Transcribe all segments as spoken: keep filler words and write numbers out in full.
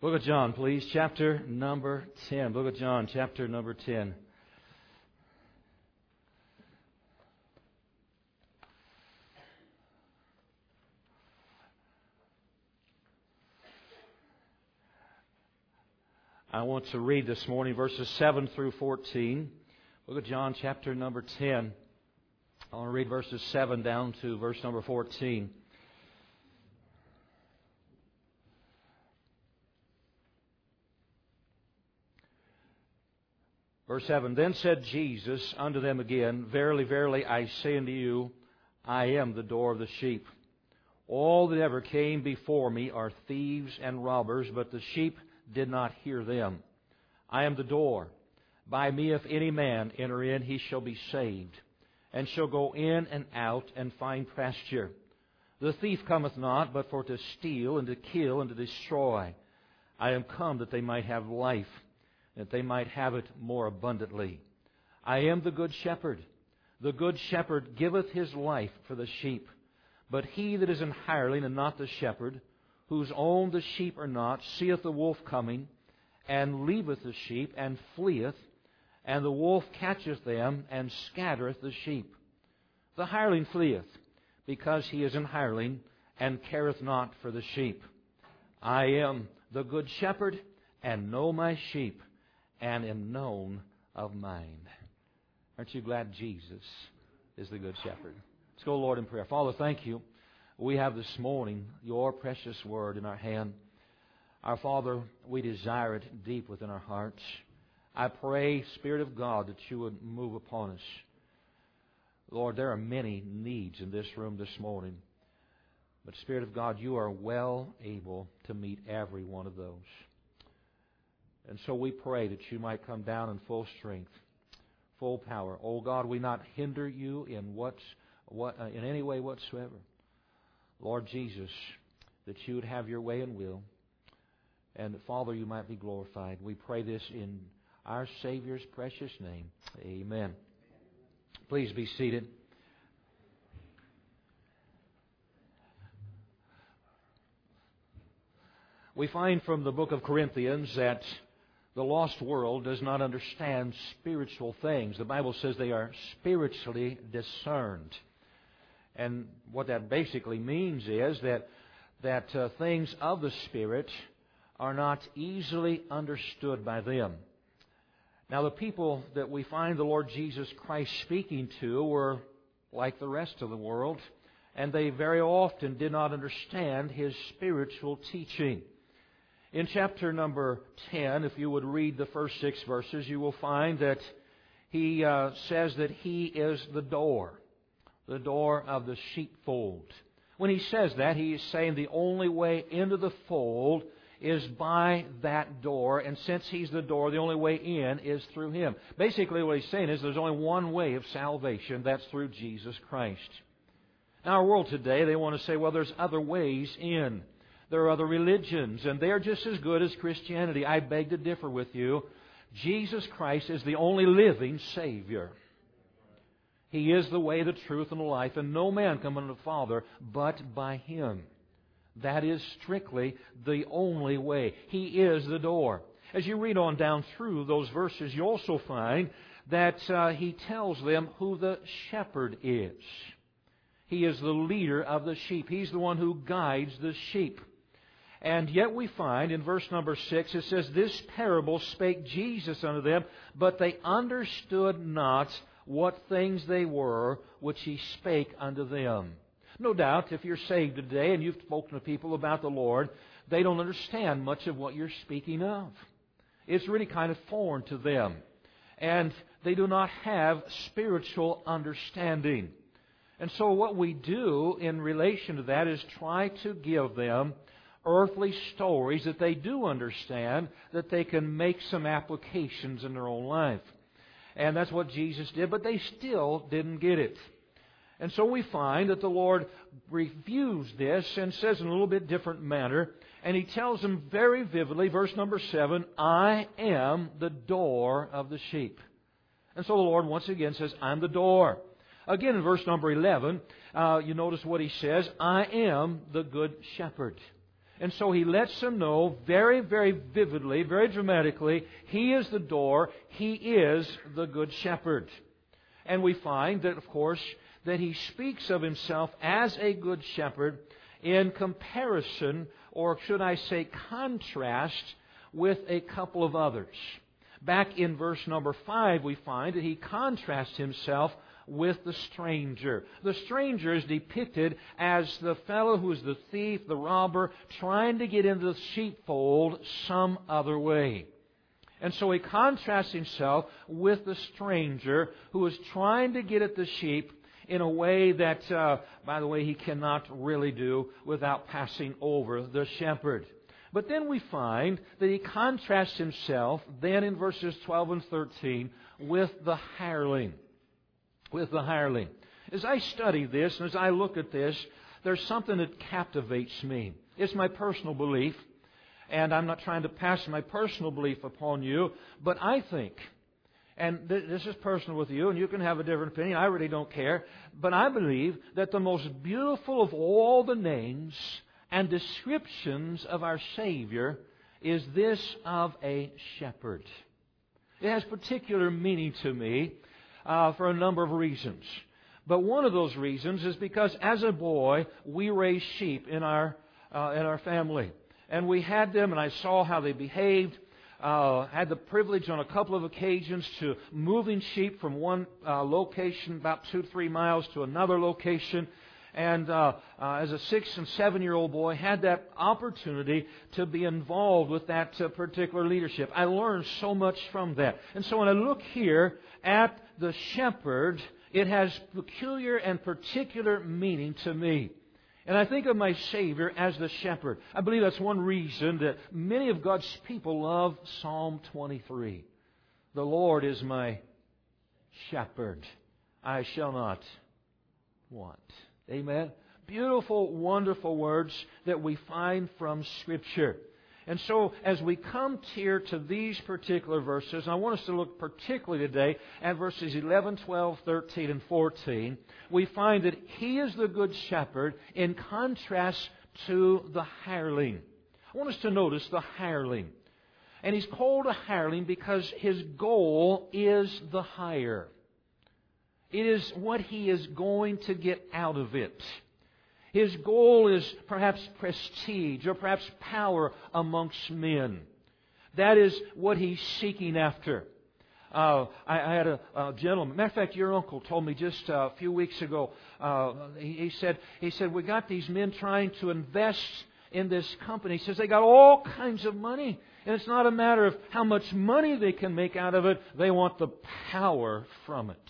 Book of John, please. Chapter number ten. Book of John, chapter number ten. I want to read this morning verses seven through fourteen. Book of John, chapter number ten. I want to read verses seven down to verse number fourteen. Verse seven, Then said Jesus unto them again, Verily, verily, I say unto you, I am the door of the sheep. All that ever came before me are thieves and robbers, but the sheep did not hear them. I am the door. By me if any man enter in, he shall be saved, and shall go in and out and find pasture. The thief cometh not, but for to steal and to kill and to destroy. I am come that they might have life, that they might have it more abundantly. I am the good shepherd. The good shepherd giveth his life for the sheep. But he that is an hireling and not the shepherd, whose own the sheep are not, seeth the wolf coming, and leaveth the sheep, and fleeth, and the wolf catcheth them, and scattereth the sheep. The hireling fleeth, because he is an hireling, and careth not for the sheep. I am the good shepherd, and know my sheep, and am known of mine. Aren't you glad Jesus is the good shepherd? Let's go, Lord, in prayer. Father, thank you. We have this morning your precious word in our hand. Our Father, we desire it deep within our hearts. I pray, Spirit of God, that you would move upon us. Lord, there are many needs in this room this morning. But Spirit of God, you are well able to meet every one of those. And so we pray that you might come down in full strength, full power. Oh God, we not hinder you in what's, what uh, in any way whatsoever. Lord Jesus, that you would have your way and will, and that, Father, you might be glorified. We pray this in our Savior's precious name. Amen. Please be seated. We find from the book of Corinthians that the lost world does not understand spiritual things. The Bible says they are spiritually discerned. And what that basically means is that, that uh, things of the Spirit are not easily understood by them. Now, the people that we find the Lord Jesus Christ speaking to were like the rest of the world, and they very often did not understand His spiritual teaching. In chapter number ten, if you would read the first six verses, you will find that He uh, says that He is the door, the door of the sheepfold. When He says that, He is saying the only way into the fold is by that door, and since He's the door, the only way in is through Him. Basically what He's saying is there's only one way of salvation, that's through Jesus Christ. Now, our world today, they want to say, well, there's other ways in. There are other religions, and they're just as good as Christianity. I beg to differ with you. Jesus Christ is the only living Savior. He is the way, the truth, and the life, and no man come unto the Father but by Him. That is strictly the only way. He is the door. As you read on down through those verses, you also find that uh, He tells them who the shepherd is. He is the leader of the sheep. He's the one who guides the sheep. And yet we find in verse number six, it says, This parable spake Jesus unto them, but they understood not what things they were which He spake unto them. No doubt, if you're saved today and you've spoken to people about the Lord, they don't understand much of what you're speaking of. It's really kind of foreign to them. And they do not have spiritual understanding. And so what we do in relation to that is try to give them earthly stories that they do understand, that they can make some applications in their own life. And that's what Jesus did, but they still didn't get it. And so we find that the Lord reviews this and says in a little bit different manner, and He tells them very vividly, verse number seven, I am the door of the sheep. And so the Lord once again says, I'm the door. Again in verse number eleven, uh, you notice what He says, I am the good shepherd. And so He lets them know very, very vividly, very dramatically, He is the door, He is the Good Shepherd. And we find that, of course, that He speaks of Himself as a Good Shepherd in comparison, or should I say contrast, with a couple of others. Back in verse number five, we find that He contrasts Himself with the stranger. The stranger is depicted as the fellow who is the thief, the robber, trying to get into the sheepfold some other way. And so He contrasts Himself with the stranger who is trying to get at the sheep in a way that, uh, by the way, he cannot really do without passing over the shepherd. But then we find that He contrasts Himself then in verses twelve and thirteen with the hireling. With the hireling. As I study this and as I look at this, there's something that captivates me. It's my personal belief, and I'm not trying to pass my personal belief upon you, but I think, and th- this is personal with you, and you can have a different opinion, I really don't care, but I believe that the most beautiful of all the names and descriptions of our Savior is this of a shepherd. It has particular meaning to me uh, for a number of reasons. But one of those reasons is because as a boy, we raised sheep in our uh, in our family. And we had them, and I saw how they behaved. Uh, had the privilege on a couple of occasions to moving sheep from one uh, location about two, three miles to another location. And uh, uh, as a six and seven-year-old boy, had that opportunity to be involved with that uh, particular leadership. I learned so much from that. And so when I look here at the shepherd, it has peculiar and particular meaning to me. And I think of my Savior as the shepherd. I believe that's one reason that many of God's people love Psalm twenty-three. The Lord is my shepherd. I shall not want. Amen. Beautiful, wonderful words that we find from Scripture. And so, as we come here to these particular verses, I want us to look particularly today at verses eleven, twelve, thirteen, and fourteen. We find that He is the Good Shepherd in contrast to the hireling. I want us to notice the hireling. And He's called a hireling because His goal is the hire. It is what he is going to get out of it. His goal is perhaps prestige or perhaps power amongst men. That is what he's seeking after. Uh, I, I had a, a gentleman. Matter of fact, your uncle told me just a few weeks ago. Uh, he, he said, "He said we got these men trying to invest in this company." He says they got all kinds of money, and it's not a matter of how much money they can make out of it. They want the power from it.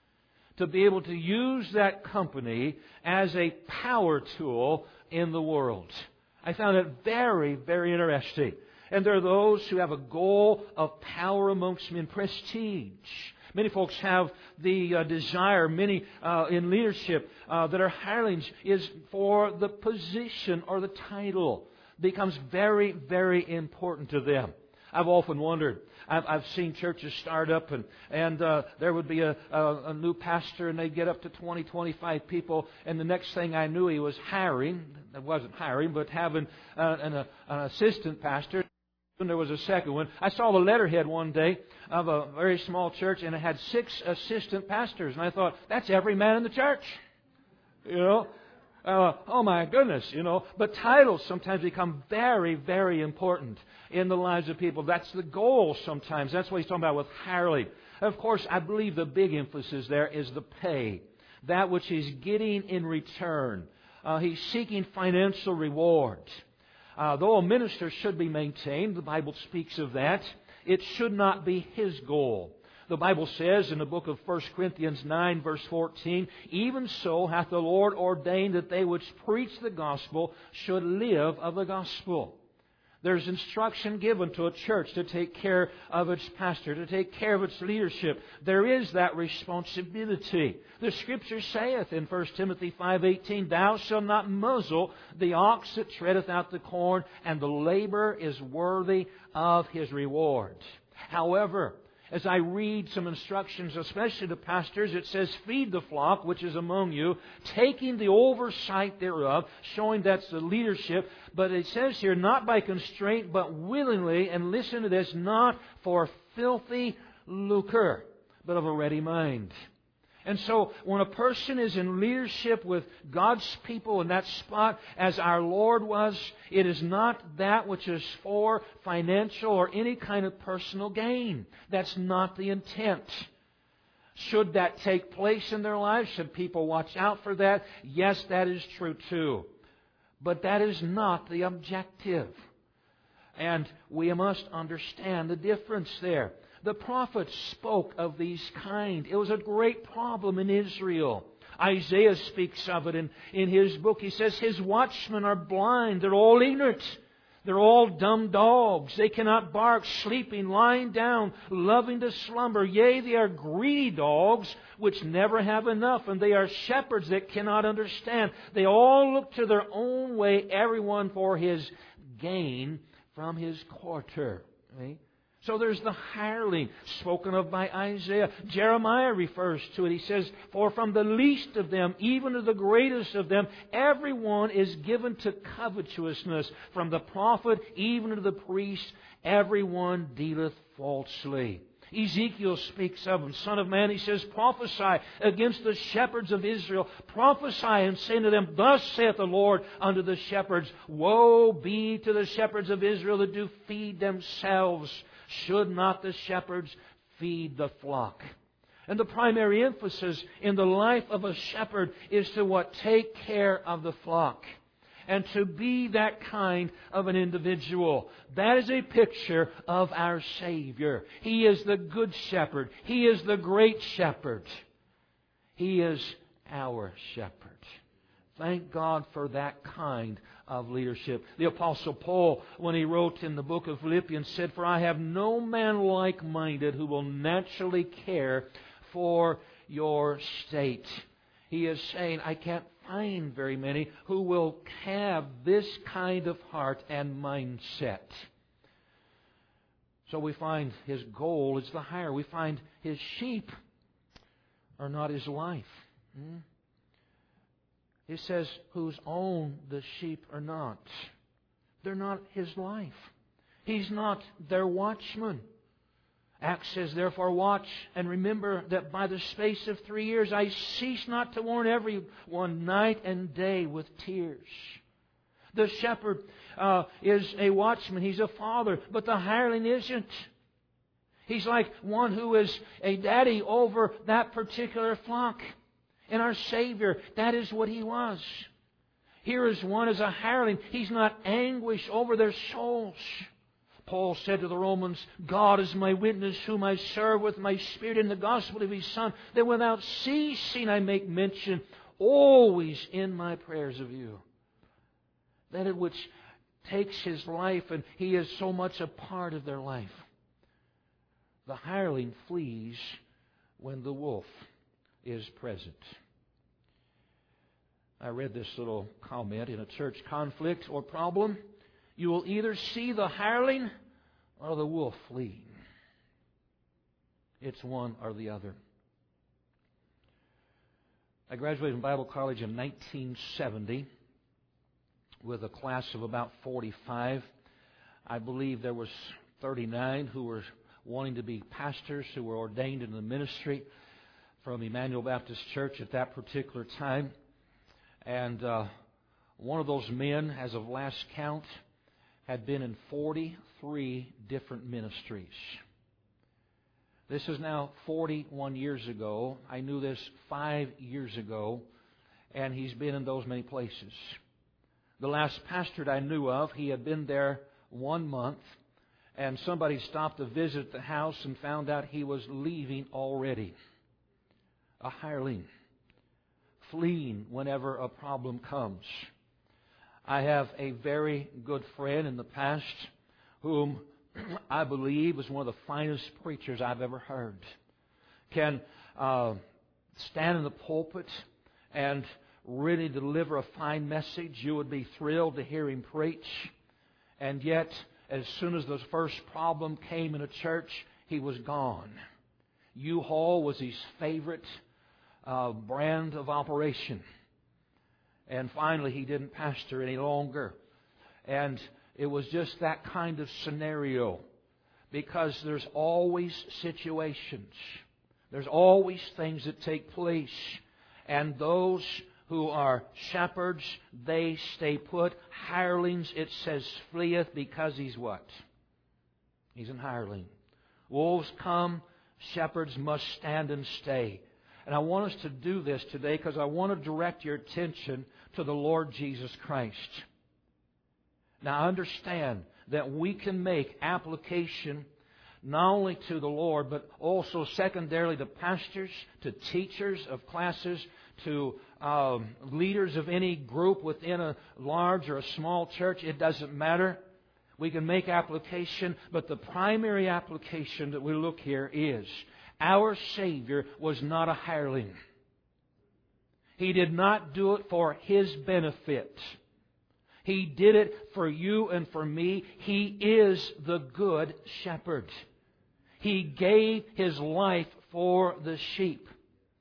To be able to use that company as a power tool in the world. I found it very, very interesting. And there are those who have a goal of power amongst men, prestige. Many folks have the uh, desire, many uh, in leadership uh, that are hirelings, is for the position or the title. It becomes very, very important to them. I've often wondered. I've, I've seen churches start up and, and uh, there would be a, a, a new pastor and they'd get up to twenty, twenty-five people, and the next thing I knew he was hiring, it wasn't hiring, but having uh, an, a, an assistant pastor. And there was a second one. I saw the letterhead one day of a very small church and it had six assistant pastors. And I thought, that's every man in the church. You know? Uh, oh my goodness, you know. But titles sometimes become very, very important in the lives of people. That's the goal sometimes. That's what he's talking about with hireling. Of course, I believe the big emphasis there is the pay. That which he's getting in return. Uh, he's seeking financial reward. Uh, though a minister should be maintained, the Bible speaks of that, it should not be his goal. The Bible says in the book of First Corinthians nine, verse fourteen, "Even so hath the Lord ordained that they which preach the gospel should live of the gospel." There's instruction given to a church to take care of its pastor, to take care of its leadership. There is that responsibility. The Scripture saith in First Timothy five eighteen, "Thou shalt not muzzle the ox that treadeth out the corn, and the labor is worthy of his reward." However, As I read some instructions, especially to pastors, it says, feed the flock which is among you, taking the oversight thereof, showing that's the leadership. But it says here, not by constraint, but willingly, and listen to this, not for filthy lucre, but of a ready mind. And so, when a person is in leadership with God's people in that spot, as our Lord was, it is not that which is for financial or any kind of personal gain. That's not the intent. Should that take place in their lives? Should people watch out for that? Yes, that is true too. But that is not the objective. And we must understand the difference there. The prophets spoke of these kind. It was a great problem in Israel. Isaiah speaks of it in, in his book. He says, His watchmen are blind. They're all ignorant. They're all dumb dogs. They cannot bark, sleeping, lying down, loving to slumber. Yea, they are greedy dogs, which never have enough. And they are shepherds that cannot understand. They all look to their own way, everyone for his gain from his quarter. Right? So there's the hireling spoken of by Isaiah. Jeremiah refers to it. He says, For from the least of them, even to the greatest of them, everyone is given to covetousness. From the prophet even to the priest, everyone dealeth falsely. Ezekiel speaks of him. Son of man, he says, prophesy against the shepherds of Israel. Prophesy and say to them, Thus saith the Lord unto the shepherds, Woe be to the shepherds of Israel that do feed themselves. Should not the shepherds feed the flock? And the primary emphasis in the life of a shepherd is to what? Take care of the flock. And to be that kind of an individual. That is a picture of our Savior. He is the good shepherd. He is the great shepherd. He is our shepherd. Thank God for that kind of leadership. The Apostle Paul, when he wrote in the book of Philippians, said, For I have no man like-minded who will naturally care for your state. He is saying, I can't find very many who will have this kind of heart and mindset. So we find his goal is the hire. We find his sheep are not his life. Hmm? He says, whose own the sheep are not. They're not his life. He's not their watchman. Acts says, Therefore watch and remember that by the space of three years I cease not to warn everyone night and day with tears. The shepherd uh, is a watchman. He's a father. But the hireling isn't. He's like one who is a daddy over that particular flock. And our Savior, that is what He was. Here is one as a hireling. He's not anguished over their souls. Paul said to the Romans, God is my witness, whom I serve with my spirit in the gospel of His Son, that without ceasing I make mention always in my prayers of you. That it which takes His life, and He is so much a part of their life. The hireling flees when the wolf is present. I read this little comment in a church conflict or problem. You will either see the hireling or the wolf fleeing. It's one or the other. I graduated from Bible college in nineteen seventy with a class of about forty-five. I believe there was thirty-nine who were wanting to be pastors, who were ordained in the ministry from Emmanuel Baptist Church at that particular time. And uh, one of those men, as of last count, had been in forty-three different ministries. This is now forty-one years ago. I knew this five years ago, and he's been in those many places. The last pastor I knew of, he had been there one month, and somebody stopped to visit the house and found out he was leaving already. A hireling, fleeing whenever a problem comes. I have a very good friend in the past whom I believe is one of the finest preachers I've ever heard. Can uh, stand in the pulpit and really deliver a fine message. You would be thrilled to hear him preach. And yet, as soon as the first problem came in a church, he was gone. U-Haul was his favorite uh, brand of operation. And finally, he didn't pastor any longer. And it was just that kind of scenario. Because there's always situations. There's always things that take place. And those who are shepherds, they stay put. Hirelings, it says, fleeth because he's what? He's an hireling. Wolves come, shepherds must stand and stay. And I want us to do this today because I want to direct your attention to the Lord Jesus Christ. Now understand that we can make application not only to the Lord, but also secondarily to pastors, to teachers of classes, to um, leaders of any group within a large or a small church. It doesn't matter. We can make application, but the primary application that we look here is our Savior was not a hireling. He did not do it for His benefit. He did it for you and for me. He is the Good Shepherd. He gave His life for the sheep.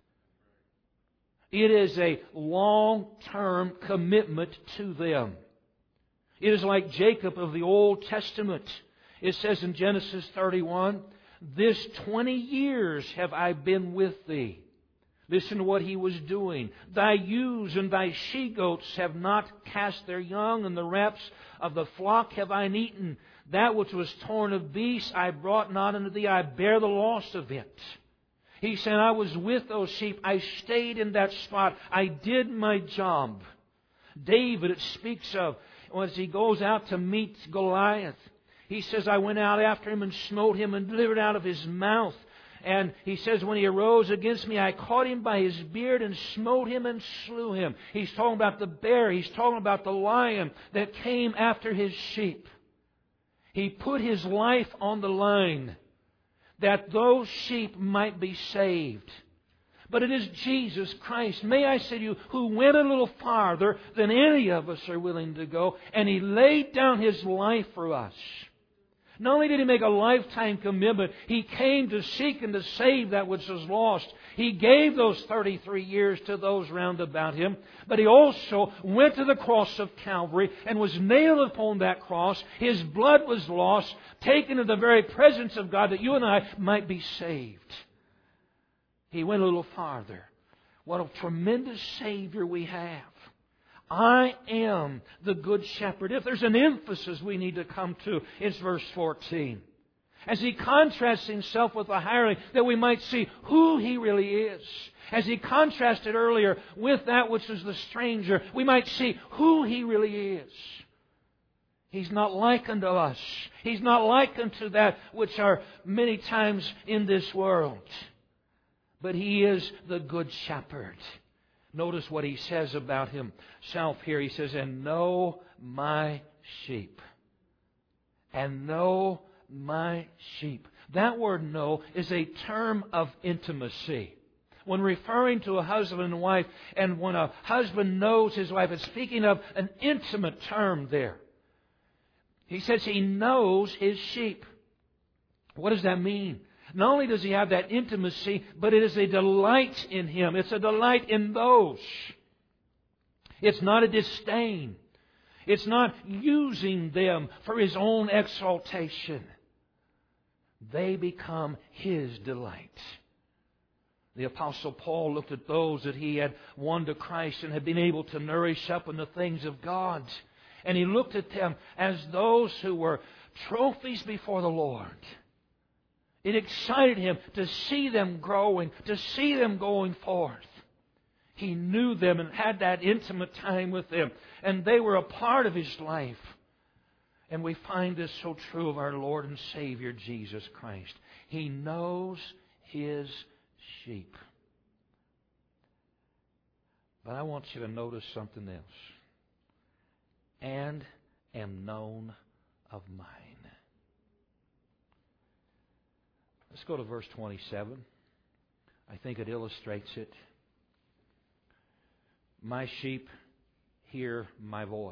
It is a long-term commitment to them. It is like Jacob of the Old Testament. It says in Genesis thirty-one, "This twenty years have I been with thee." Listen to what he was doing. "Thy ewes and thy she-goats have not cast their young, and the reps of the flock have I eaten. That which was torn of beasts I brought not unto thee. I bear the loss of it." He said, I was with those sheep. I stayed in that spot. I did my job. David, it speaks of, as he goes out to meet Goliath, he says, I went out after him and smote him and delivered out of his mouth. And he says, when he arose against me, I caught him by his beard and smote him and slew him. He's talking about the bear. He's talking about the lion that came after his sheep. He put his life on the line that those sheep might be saved. But it is Jesus Christ, may I say to you, who went a little farther than any of us are willing to go, and He laid down His life for us. Not only did He make a lifetime commitment, He came to seek and to save that which was lost. He gave those thirty-three years to those round about Him, but He also went to the cross of Calvary and was nailed upon that cross. His blood was lost, taken to the very presence of God that you and I might be saved. He went a little farther. What a tremendous Savior we have. I am the Good Shepherd. If there's an emphasis we need to come to, it's verse fourteen. As He contrasts Himself with the hireling, that we might see who He really is. As He contrasted earlier with that which is the stranger, we might see who He really is. He's not like unto us. He's not like unto that which are many times in this world. But He is the Good Shepherd. Notice what He says about Himself here. He says, and know my sheep. And know my sheep. That word know is a term of intimacy. When referring to a husband and wife, and when a husband knows his wife, it's speaking of an intimate term there. He says he knows his sheep. What does that mean? Not only does he have that intimacy, but it is a delight in him. It's a delight in those. It's not a disdain. It's not using them for his own exaltation. They become his delight. The Apostle Paul looked at those that he had won to Christ and had been able to nourish up in the things of God. And he looked at them as those who were trophies before the Lord. It excited him to see them growing, to see them going forth. He knew them and had that intimate time with them. And they were a part of his life. And we find this so true of our Lord and Savior, Jesus Christ. He knows His sheep. But I want you to notice something else. And am known of mine. Let's go to verse twenty-seven. I think it illustrates it. My sheep hear my voice,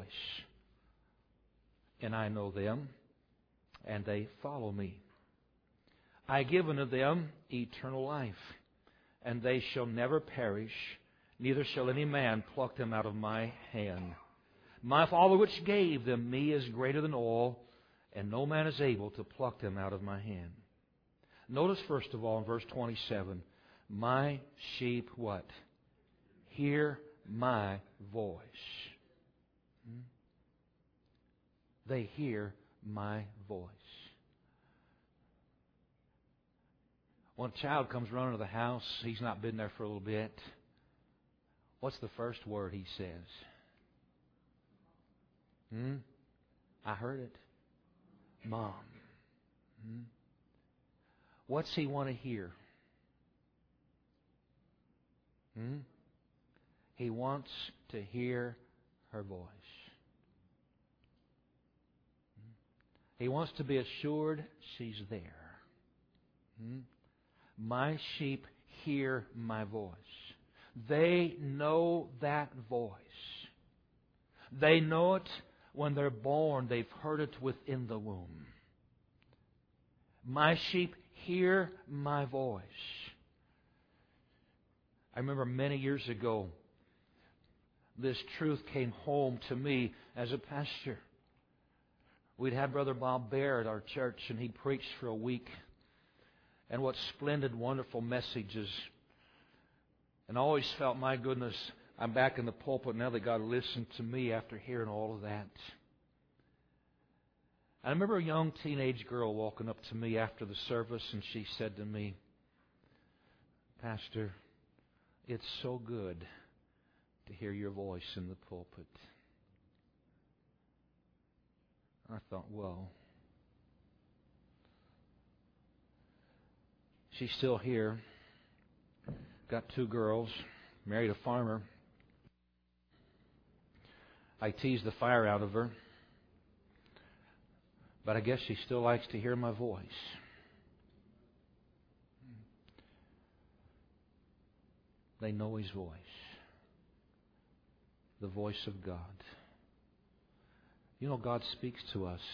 and I know them, and they follow me. I give unto them eternal life, and they shall never perish, neither shall any man pluck them out of my hand. My Father which gave them me is greater than all, and no man is able to pluck them out of my hand. Notice first of all in verse twenty-seven, my sheep what? Hear my voice. Hmm? They hear my voice. When a child comes running to the house, he's not been there for a little bit. What's the first word he says? Hmm? I heard it. Mom. Hmm? What's he want to hear? Hmm? He wants to hear her voice. He wants to be assured she's there. Hmm? My sheep hear my voice. They know that voice. They know it when they're born. They've heard it within the womb. My sheep hear my voice. I remember many years ago, this truth came home to me as a pastor. We'd had Brother Bob Baer at our church, and he preached for a week. And what splendid, wonderful messages. And I always felt, my goodness, I'm back in the pulpit now that God listened to me after hearing all of that. I remember a young teenage girl walking up to me after the service, and she said to me, Pastor, it's so good to hear your voice in the pulpit. I thought, well, she's still here. Got two girls. Married a farmer. I teased the fire out of her. But I guess she still likes to hear my voice. They know His voice. The voice of God. You know, God speaks to us.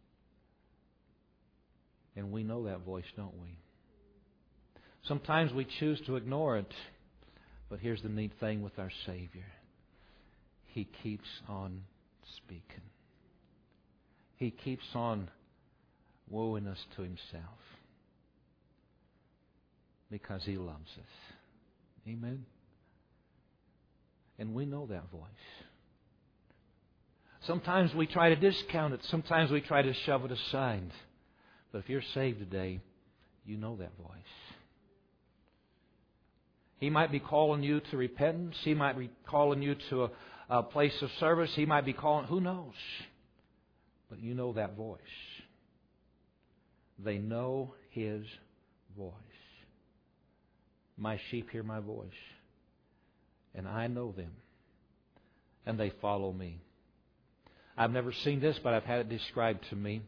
And we know that voice, don't we? Sometimes we choose to ignore it. But here's the neat thing with our Savior. He keeps on speaking. He keeps on wooing us to Himself. Because He loves us. Amen? And we know that voice. Sometimes we try to discount it. Sometimes we try to shove it aside. But if you're saved today, you know that voice. He might be calling you to repentance. He might be calling you to a, a place of service. He might be calling, who knows? But you know that voice. They know His voice. My sheep hear my voice. And I know them. And they follow me. I've never seen this, but I've had it described to me.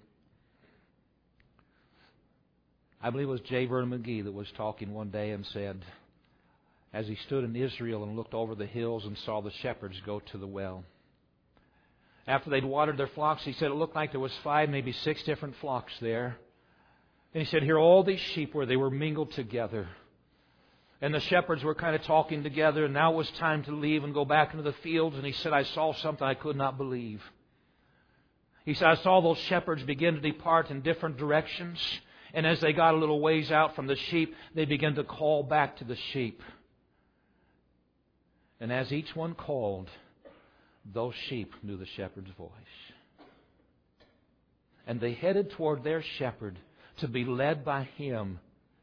I believe it was J. Vernon McGee that was talking one day and said, as he stood in Israel and looked over the hills and saw the shepherds go to the well. After they'd watered their flocks, he said it looked like there was five, maybe six different flocks there. And he said, here all these sheep were, they were mingled together. And the shepherds were kind of talking together, and now it was time to leave and go back into the fields. And he said, I saw something I could not believe. He said, I saw those shepherds begin to depart in different directions. And as they got a little ways out from the sheep, they began to call back to the sheep. And as each one called, those sheep knew the shepherd's voice. And they headed toward their shepherd to be led by him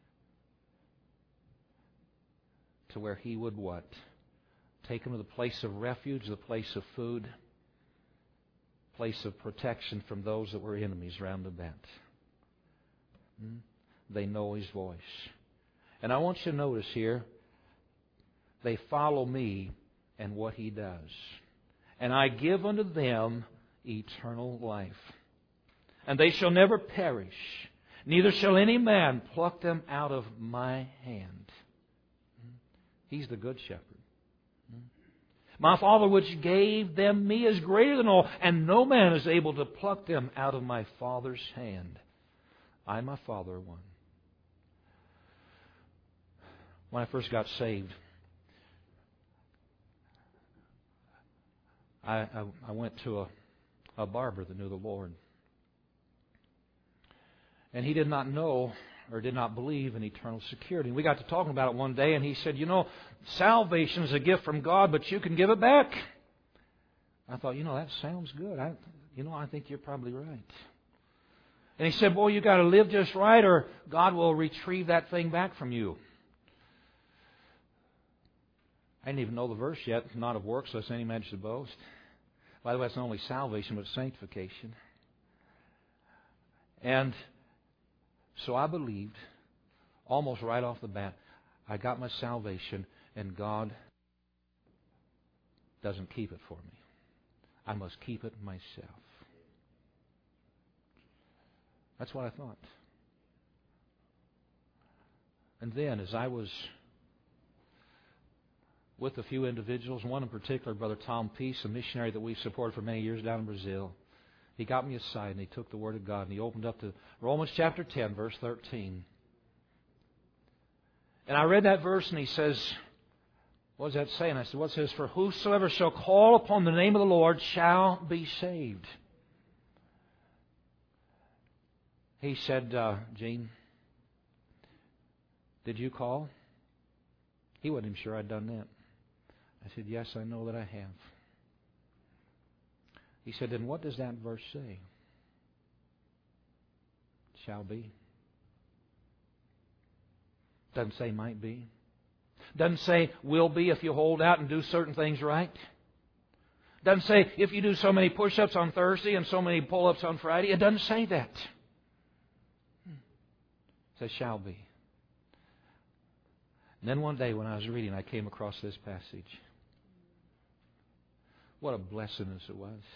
to where he would what? Take them to the place of refuge, the place of food, place of protection from those that were enemies round about. Hmm? They know His voice. And I want you to notice here, they follow me and what He does. And I give unto them eternal life. And they shall never perish, neither shall any man pluck them out of my hand. He's the good shepherd. My Father which gave them me is greater than all, and no man is able to pluck them out of my Father's hand. I and my Father are one. when I first got saved, I, I, I went to a, a barber that knew the Lord. And he did not know or did not believe in eternal security. And we got to talking about it one day, and he said, you know, salvation is a gift from God, but you can give it back. I thought, you know, that sounds good. I, you know, I think you're probably right. And he said, boy, you got to live just right, or God will retrieve that thing back from you. I didn't even know the verse yet, not of works, lest any man should boast. By the way, it's not only salvation, but sanctification. And so I believed, almost right off the bat, I got my salvation, and God doesn't keep it for me. I must keep it myself. That's what I thought. And then, as I was with a few individuals, one in particular, Brother Tom Peace, a missionary that we've supported for many years down in Brazil, he got me aside and he took the Word of God and he opened up to Romans chapter ten, verse thirteen. And I read that verse and he says, what does that say? And I said, what it says, for whosoever shall call upon the name of the Lord shall be saved. He said, uh, Gene, did you call? He wasn't even sure I'd done that. I said, yes, I know that I have. He said, then what does that verse say? Shall be. Doesn't say might be. Doesn't say will be if you hold out and do certain things right. Doesn't say if you do so many push-ups on Thursday and so many pull-ups on Friday. It doesn't say that. It says shall be. And then one day when I was reading, I came across this passage. What a blessing this it was.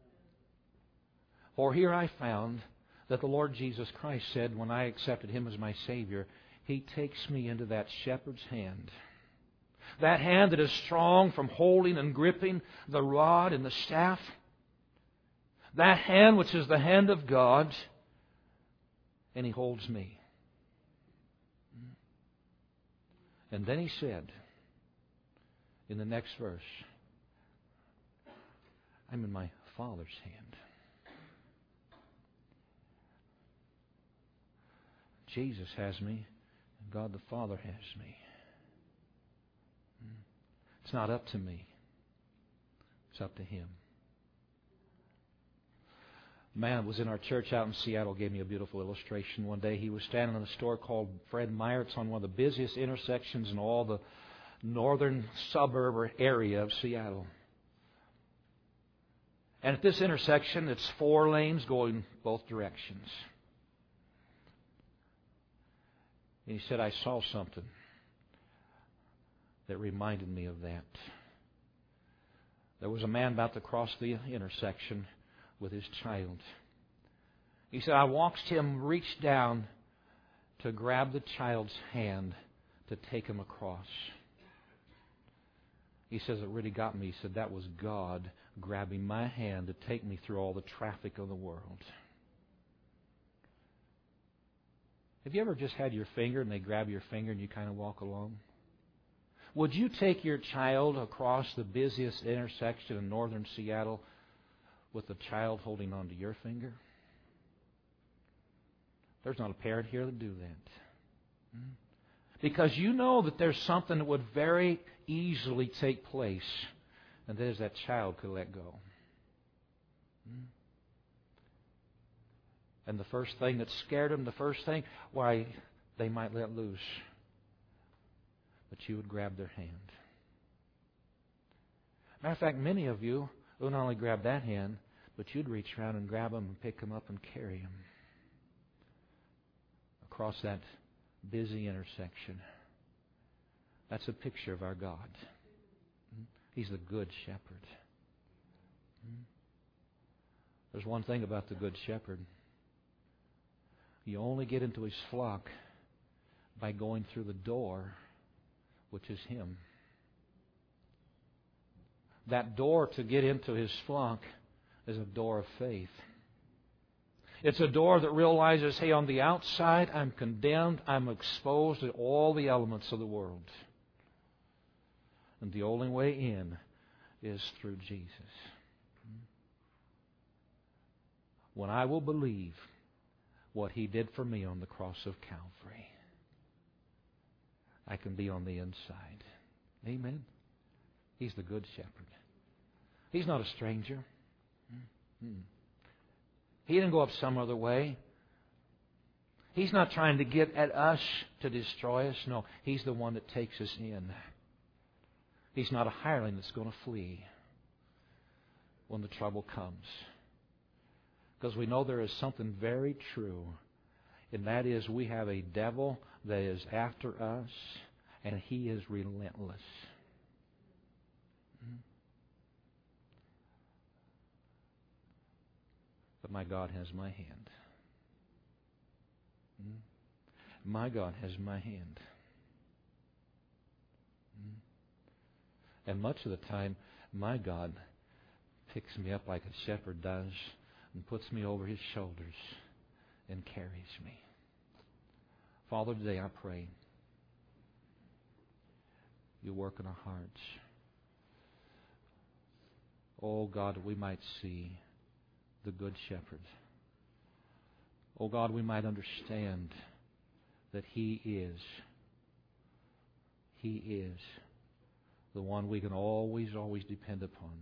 For here I found that the Lord Jesus Christ said, when I accepted Him as my Savior, He takes me into that shepherd's hand. That hand that is strong from holding and gripping the rod and the staff. That hand which is the hand of God. And He holds me. And then He said, in the next verse, I'm in my Father's hand. Jesus has me, and God the Father has me. It's not up to me. It's up to Him. A man was in our church out in Seattle gave me a beautiful illustration. One day he was standing in a store called Fred Meyer. It's on one of the busiest intersections in all the northern suburb or area of Seattle. And at this intersection, it's four lanes going both directions. And he said, I saw something that reminded me of that. There was a man about to cross the intersection with his child. He said, I watched him reach down to grab the child's hand to take him across. He says, it really got me. He said, that was God grabbing my hand to take me through all the traffic of the world. Have you ever just had your finger and they grab your finger and you kind of walk along? Would you take your child across the busiest intersection in northern Seattle with the child holding onto your finger? There's not a parent here that do that. Because you know that there's something that would very easily take place, and that is that child could let go. And the first thing that scared them, the first thing, why, they might let loose. But you would grab their hand. Matter of fact, many of you will not only grab that hand, but you'd reach around and grab them and pick them up and carry them across that busy intersection. That's a picture of our God. He's the Good Shepherd. There's one thing about the Good Shepherd. You only get into His flock by going through the door, which is Him. That door to get into His flock is a door of faith. It's a door that realizes, hey, on the outside, I'm condemned. I'm exposed to all the elements of the world. And the only way in is through Jesus. When I will believe what He did for me on the cross of Calvary, I can be on the inside. Amen. He's the Good Shepherd. He's not a stranger. He didn't go up some other way. He's not trying to get at us to destroy us. No, He's the one that takes us in. He's not a hireling that's going to flee when the trouble comes. Because we know there is something very true, and that is we have a devil that is after us, and he is relentless. But my God has my hand. My God has my hand. And much of the time, my God picks me up like a shepherd does and puts me over His shoulders and carries me. Father, today I pray You work in our hearts. Oh God, that we might see the Good Shepherd. Oh God, we might understand that He is, He is the one we can always, always depend upon.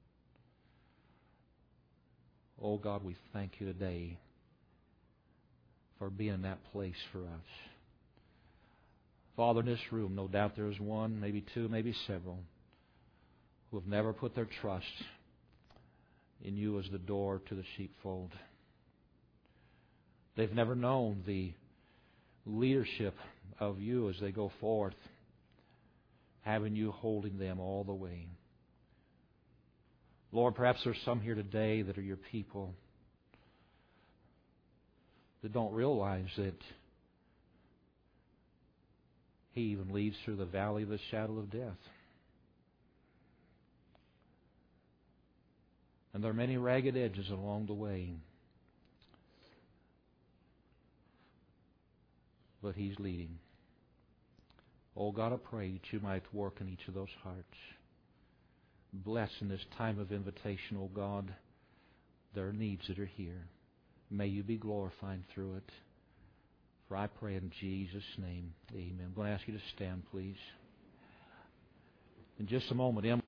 Oh God, we thank You today for being in that place for us. Father, in this room, no doubt there is one, maybe two, maybe several, who have never put their trust in You as the door to the sheepfold. They've never known the leadership of You as they go forth, having You holding them all the way. Lord, perhaps there's some here today that are Your people that don't realize that He even leads through the valley of the shadow of death. And there are many ragged edges along the way. But He's leading. Oh God, I pray that You might work in each of those hearts. Bless in this time of invitation, oh God, there are needs that are here. May You be glorified through it. For I pray in Jesus' name, amen. I'm going to ask you to stand, please. In just a moment, Em